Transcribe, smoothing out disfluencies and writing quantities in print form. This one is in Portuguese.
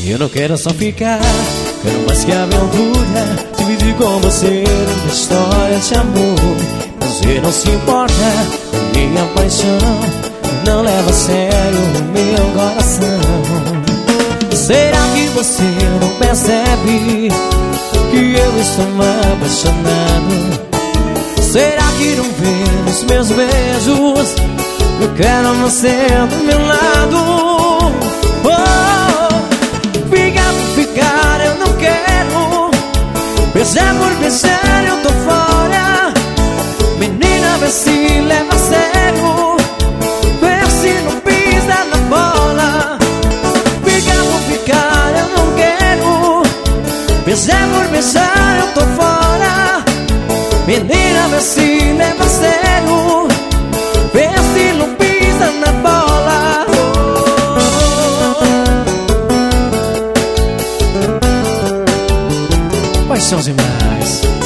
Eu não quero só ficar, quero mais que aventura, dividir com você uma história de amor. Você não se importa com minha paixão, não leva a sério o meu coração. Será que você não percebe que eu estou apaixonado? Será que não vê nos meus beijos? Eu quero você do meu lado. Oh, ficar por ficar eu não quero, beijar por beijar eu tô fora. Menina, vê se leva a sério, vê se não pisa na bola. Ficar por ficar eu não quero, beijar por beijar eu tô fora. Menina, vê se leva a sério, vê se não pisa na bola. Paixão demais.